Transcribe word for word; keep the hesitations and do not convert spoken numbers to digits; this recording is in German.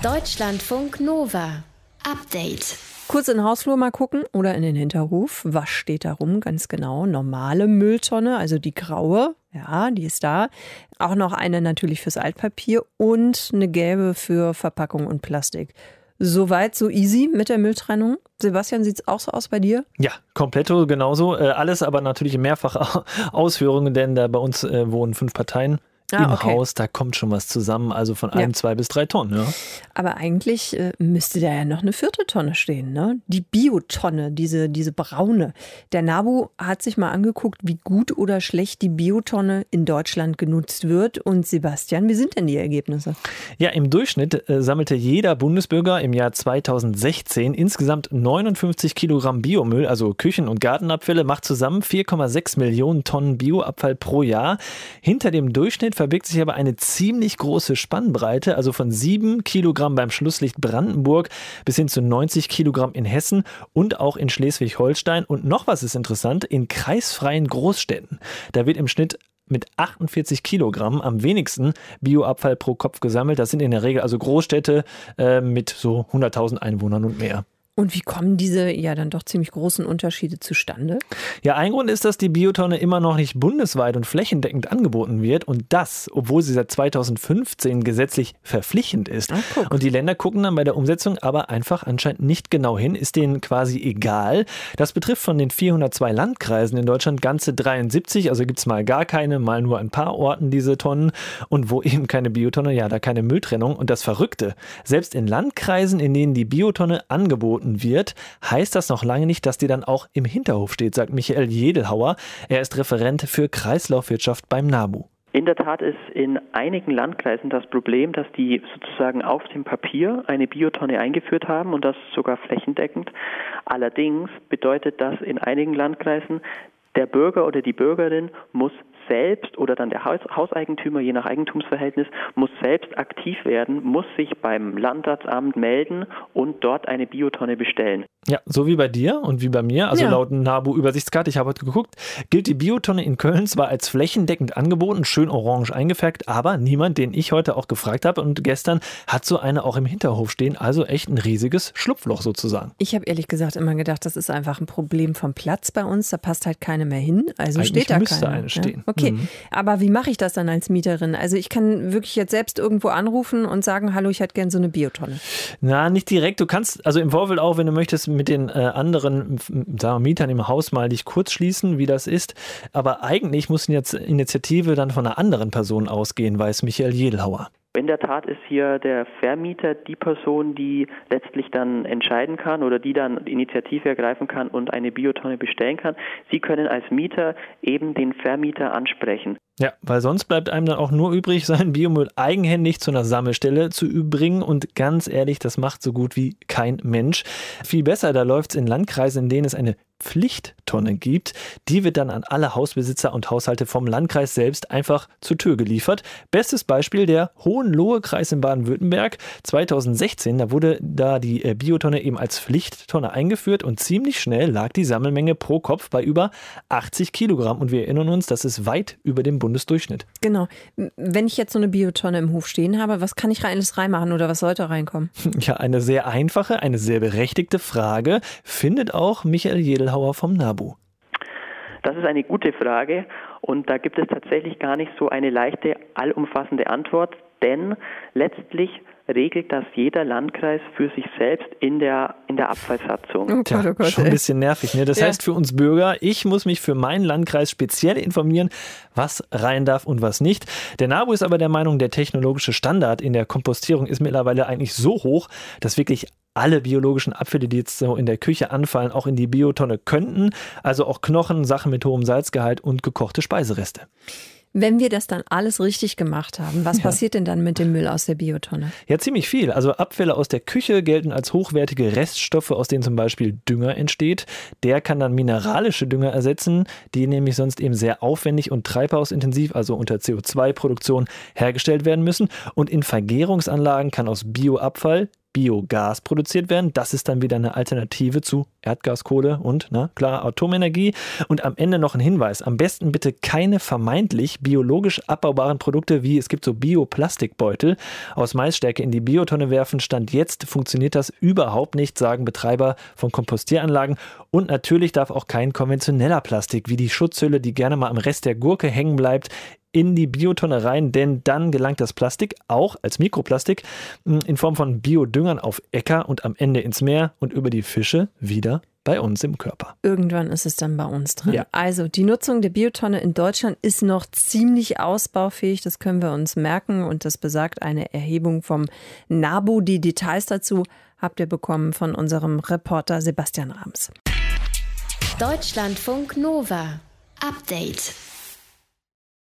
Deutschlandfunk Nova. Update. Kurz in den Hausflur mal gucken oder in den Hinterhof. Was steht da rum? Ganz genau. Normale Mülltonne, also die graue. Ja, die ist da. Auch noch eine natürlich fürs Altpapier und eine gelbe für Verpackung und Plastik. Soweit so easy mit der Mülltrennung. Sebastian, sieht es auch so aus bei dir? Ja, kompletto genauso. Äh, alles aber natürlich in mehrfacher Ausführungen, denn da bei uns äh, wohnen fünf Parteien. Ah, Im okay. Haus, da kommt schon was zusammen, also von einem, ja. zwei bis drei Tonnen. Ja. Aber eigentlich äh, müsste da ja noch eine vierte Tonne stehen, ne? Die Biotonne, diese, diese braune. Der NABU hat sich mal angeguckt, wie gut oder schlecht die Biotonne in Deutschland genutzt wird. Und Sebastian, wie sind denn die Ergebnisse? Ja, im Durchschnitt äh, sammelte jeder Bundesbürger im Jahr zweitausendsechzehn insgesamt neunundfünfzig Kilogramm Biomüll, also Küchen- und Gartenabfälle, macht zusammen vier Komma sechs Millionen Tonnen Bioabfall pro Jahr. Hinter dem Durchschnitt verbirgt sich aber eine ziemlich große Spannbreite, also von sieben Kilogramm beim Schlusslicht Brandenburg bis hin zu neunzig Kilogramm in Hessen und auch in Schleswig-Holstein. Und noch was ist interessant, in kreisfreien Großstädten. Da wird im Schnitt mit achtundvierzig Kilogramm am wenigsten Bioabfall pro Kopf gesammelt. Das sind in der Regel also Großstädte äh, mit so hunderttausend Einwohnern und mehr. Und wie kommen diese ja dann doch ziemlich großen Unterschiede zustande? Ja, ein Grund ist, dass die Biotonne immer noch nicht bundesweit und flächendeckend angeboten wird und das, obwohl sie seit zweitausendfünfzehn gesetzlich verpflichtend ist. Ach, und die Länder gucken dann bei der Umsetzung aber einfach anscheinend nicht genau hin, ist denen quasi egal. Das betrifft von den vierhundertzwei Landkreisen in Deutschland ganze dreiundsiebzig, also gibt es mal gar keine, mal nur ein paar Orten diese Tonnen und wo eben keine Biotonne, ja, da keine Mülltrennung. Und das Verrückte, selbst in Landkreisen, in denen die Biotonne angeboten wird, heißt das noch lange nicht, dass die dann auch im Hinterhof steht, sagt Michael Jedelhauer. Er ist Referent für Kreislaufwirtschaft beim NABU. In der Tat ist in einigen Landkreisen das Problem, dass die sozusagen auf dem Papier eine Biotonne eingeführt haben und das sogar flächendeckend. Allerdings bedeutet das in einigen Landkreisen, der Bürger oder die Bürgerin muss selbst oder dann der Haus- Hauseigentümer, je nach Eigentumsverhältnis, muss selbst aktiv werden, muss sich beim Landratsamt melden und dort eine Biotonne bestellen. Ja, so wie bei dir und wie bei mir, also ja. Laut NABU-Übersichtskarte, ich habe heute geguckt, gilt die Biotonne in Köln zwar als flächendeckend angeboten, schön orange eingefärbt, aber niemand, den ich heute auch gefragt habe und gestern, hat so eine auch im Hinterhof stehen, also echt ein riesiges Schlupfloch sozusagen. Ich habe ehrlich gesagt immer gedacht, das ist einfach ein Problem vom Platz bei uns, da passt halt keine mehr hin, also Eigentlich steht da müsste keine. eine stehen. Ja? Okay, mhm. Aber wie mache ich das dann als Mieterin? Also ich kann wirklich jetzt selbst irgendwo anrufen und sagen, hallo, ich hätte gern so eine Biotonne. Na, nicht direkt, du kannst also im Vorfeld auch, wenn du möchtest, mit den äh, anderen anderen sagen wir, Mietern im Haus mal dich kurz schließen, wie das ist. Aber eigentlich muss jetzt Initiative dann von einer anderen Person ausgehen, weiß Michael Jedelhauer. In der Tat ist hier der Vermieter die Person, die letztlich dann entscheiden kann oder die dann Initiative ergreifen kann und eine Biotonne bestellen kann. Sie können als Mieter eben den Vermieter ansprechen. Ja, weil sonst bleibt einem dann auch nur übrig, seinen Biomüll eigenhändig zu einer Sammelstelle zu überbringen und ganz ehrlich, das macht so gut wie kein Mensch. Viel besser, da läuft es in Landkreisen, in denen es eine Pflichttonne gibt. Die wird dann an alle Hausbesitzer und Haushalte vom Landkreis selbst einfach zur Tür geliefert. Bestes Beispiel der Hohenlohe-Kreis in Baden-Württemberg. zweitausendsechzehn, da wurde da die Biotonne eben als Pflichttonne eingeführt und ziemlich schnell lag die Sammelmenge pro Kopf bei über achtzig Kilogramm. Und wir erinnern uns, das ist weit über dem Bundesdurchschnitt. Genau. Wenn ich jetzt so eine Biotonne im Hof stehen habe, was kann ich alles reinmachen oder was sollte reinkommen? Ja, eine sehr einfache, eine sehr berechtigte Frage, findet auch Michael Jedelhauer vom NABU. Das ist eine gute Frage und da gibt es tatsächlich gar nicht so eine leichte, allumfassende Antwort, denn letztlich regelt das jeder Landkreis für sich selbst in der, in der Abfallsatzung. Oh Gott, oh Gott, schon ein bisschen nervig, ne? Das ja. heißt für uns Bürger, ich muss mich für meinen Landkreis speziell informieren, was rein darf und was nicht. Der NABU ist aber der Meinung, der technologische Standard in der Kompostierung ist mittlerweile eigentlich so hoch, dass wirklich alle biologischen Abfälle, die jetzt so in der Küche anfallen, auch in die Biotonne könnten. Also auch Knochen, Sachen mit hohem Salzgehalt und gekochte Speisereste. Wenn wir das dann alles richtig gemacht haben, was ja. passiert denn dann mit dem Müll aus der Biotonne? Ja, ziemlich viel. Also Abfälle aus der Küche gelten als hochwertige Reststoffe, aus denen zum Beispiel Dünger entsteht. Der kann dann mineralische Dünger ersetzen, die nämlich sonst eben sehr aufwendig und treibhausintensiv, also unter C O zwei Produktion, hergestellt werden müssen. Und in Vergärungsanlagen kann aus Bioabfall Biogas produziert werden. Das ist dann wieder eine Alternative zu Erdgas, Kohle und, na klar, Atomenergie. Und am Ende noch ein Hinweis. Am besten bitte keine vermeintlich biologisch abbaubaren Produkte wie es gibt so Bioplastikbeutel aus Maisstärke in die Biotonne werfen. Stand jetzt funktioniert das überhaupt nicht, sagen Betreiber von Kompostieranlagen. Und natürlich darf auch kein konventioneller Plastik wie die Schutzhülle, die gerne mal am Rest der Gurke hängen bleibt, in die Biotonne rein, denn dann gelangt das Plastik auch als Mikroplastik in Form von Biodüngern auf Äcker und am Ende ins Meer und über die Fische wieder bei uns im Körper. Irgendwann ist es dann bei uns drin. Ja. Also die Nutzung der Biotonne in Deutschland ist noch ziemlich ausbaufähig, das können wir uns merken und das besagt eine Erhebung vom NABU. Die Details dazu habt ihr bekommen von unserem Reporter Sebastian Rams. Deutschlandfunk Nova. Update.